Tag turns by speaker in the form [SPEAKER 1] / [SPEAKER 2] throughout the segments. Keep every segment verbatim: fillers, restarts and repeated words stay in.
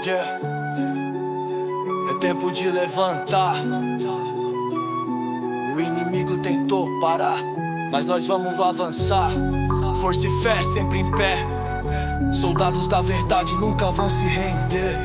[SPEAKER 1] Yeah. É tempo de levantar. O inimigo tentou parar, mas nós vamos avançar. Força e fé sempre em pé. Soldados da verdade nunca vão se render.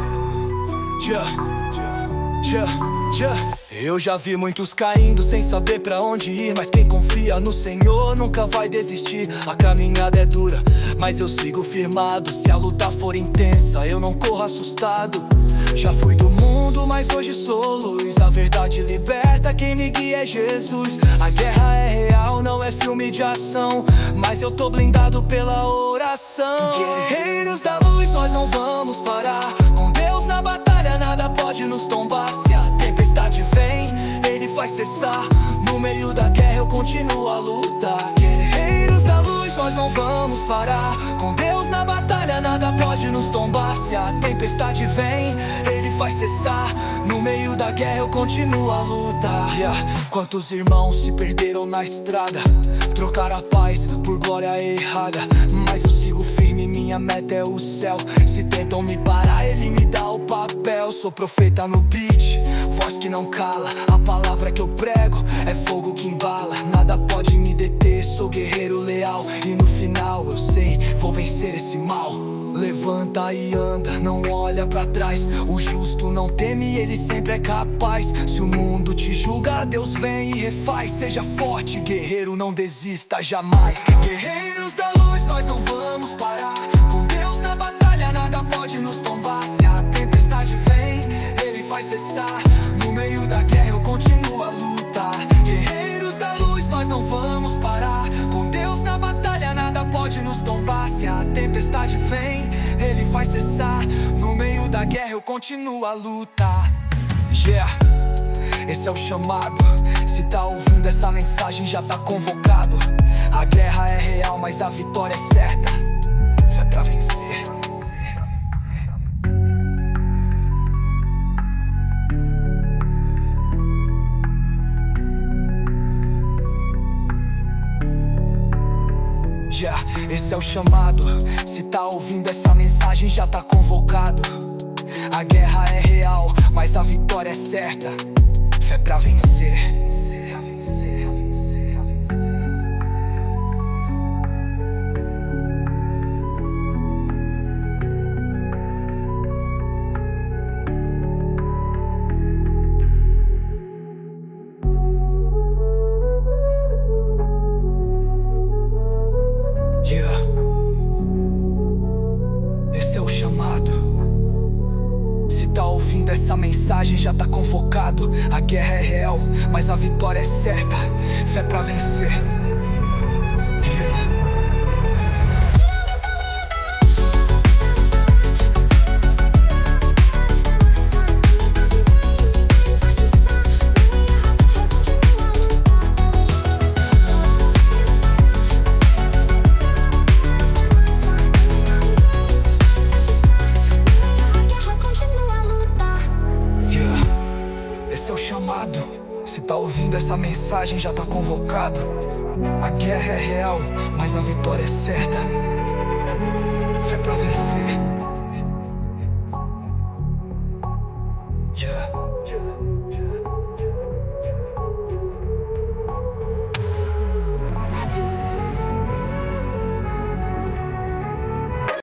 [SPEAKER 1] Yeah. Yeah. Yeah. Eu já vi muitos caindo sem saber pra onde ir, mas quem confia no Senhor nunca vai desistir. A caminhada é dura, mas eu sigo firmado. Se a luta for intensa, eu não corro assustado. Já fui do mundo, mas hoje sou luz. A verdade liberta, quem me guia é Jesus. A guerra é real, não é filme de ação, mas eu tô blindado pela oração. Guerreiros da luz, nós não vamos parar. Com Deus na batalha, nada pode nos tombar. Se a tempestade vem, Ele faz cessar. No meio da guerra eu continuo a lutar. Guerreiros da luz, nós não vamos parar. Com Deus na batalha, nada pode nos tombar. Se a tempestade vem, Ele faz cessar. No meio da guerra eu continuo a lutar. Yeah. Quantos irmãos se perderam na estrada, trocaram a paz por glória errada, mas eu sigo firme, minha meta é o céu. Se tentam me parar, Ele me dá o papel. Sou profeta no beat, voz que não cala. A palavra que eu prego é fogo que embala. Nada pode me deter, sou guerreiro leal. E no final eu sei, vou vencer esse mal. Levanta e anda, não olha pra trás. O justo não teme, ele sempre é capaz. Se o mundo te julga, Deus vem e refaz. Seja forte, guerreiro, não desista jamais. Guerreiros da luz, nós não vamos parar. Com Deus na batalha, nada pode nos tombar. Se a tempestade vem, Ele faz cessar. No meio da guerra eu continuo a lutar. Guerreiros da luz, nós não vamos parar. Com Deus na batalha, nada pode nos tombar. Se a tempestade vem, Ele faz cessar. No meio da guerra eu continuo a lutar. Yeah. Esse é o chamado. Se tá ouvindo essa mensagem, já tá convocado. A guerra é real, mas a vitória é certa. Fé pra vencer. Yeah. Esse é o chamado. Se tá ouvindo essa mensagem, já tá convocado. A guerra é real, mas a vitória é certa. Fé pra vencer. Yeah. Esse é o chamado. Se tá ouvindo essa mensagem, já tá convocado. A guerra é real, mas a vitória é certa. Fé pra vencer. Yeah. Esse é o chamado. Se tá ouvindo essa mensagem, já tá convocado. A guerra é real, mas a vitória é certa.